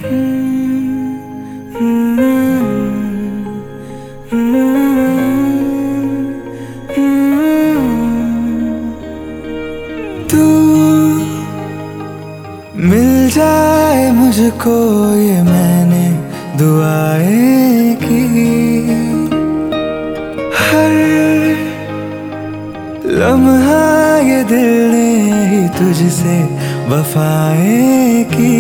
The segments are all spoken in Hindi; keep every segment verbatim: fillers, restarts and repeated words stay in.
तू मिल जाए मुझको ये मैंने दुआएं की, हर लम्हा ये दिल ने ही तुझसे वफाएं की।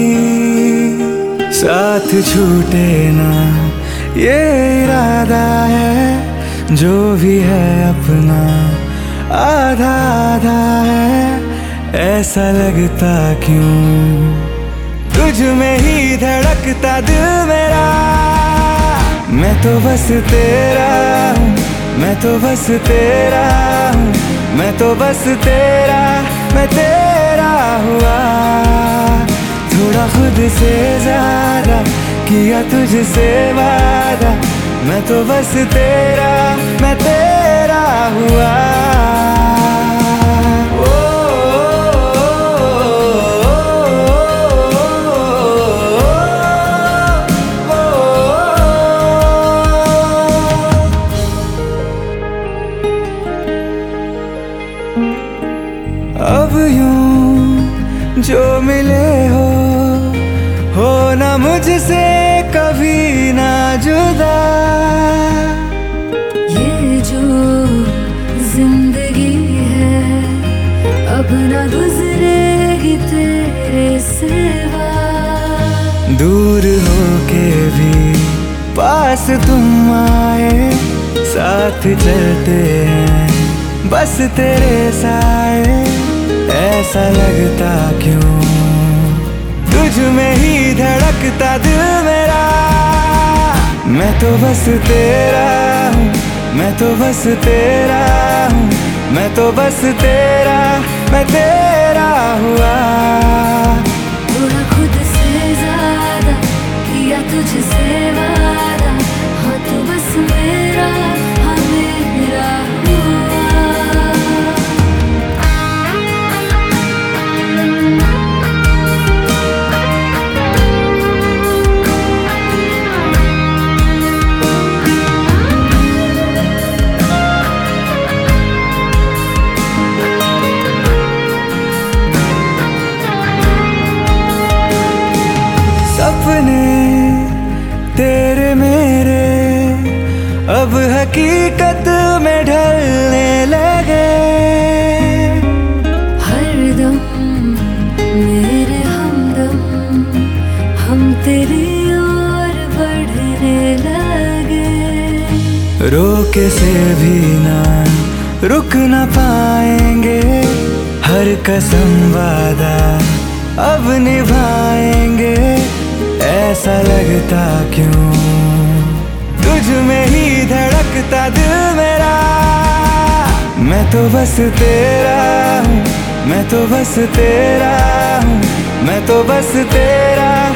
साथ छूटे ना ये इरादा है, जो भी है अपना आधा आधा है। ऐसा लगता क्यों तुझ में ही धड़कता दिल मेरा। मैं तो बस तेरा हूँ, मैं तो बस तेरा हूँ, मैं तो बस तेरा, मैं तेरा हुआ। थोड़ा खुद से ज्यादा किया तुझसे वादा। मैं तो बस तेरा, मैं तेरा हुआ। अब यूं जो मिले हो, हो ना मुझसे कभी ना जुदा। ये जो जिंदगी है अब ना गुजरेगी तेरे सिवा। दूर होके भी पास तुम आए, साथ चलते हैं बस तेरे साए। ऐसा लगता क्यों तुझ में ही धड़कता दिल मेरा। मैं तो बस तेरा हूँ, मैं तो बस तेरा हूँ, मैं तो बस तेरा, मैं तेरा हुआ। थोड़ा खुद से ज्यादा किया तुझसे वादा। हाँ तू बस मेरा, हाँ मेरा हुआ। सपने तेरे मेरे अब हकीकत में ढलने लगे। हरदम मेरे हमदम हम तेरी ओर बढ़ने लगे। रोके से भी ना रुक ना पाएंगे, हर कसम वादा अब निभाएंगे। ऐसा लगता क्यों तुझ में ही धड़कता दिल मेरा। मैं तो बस तेरा हूँ, मैं तो बस तेरा हूँ, मैं तो बस तेरा।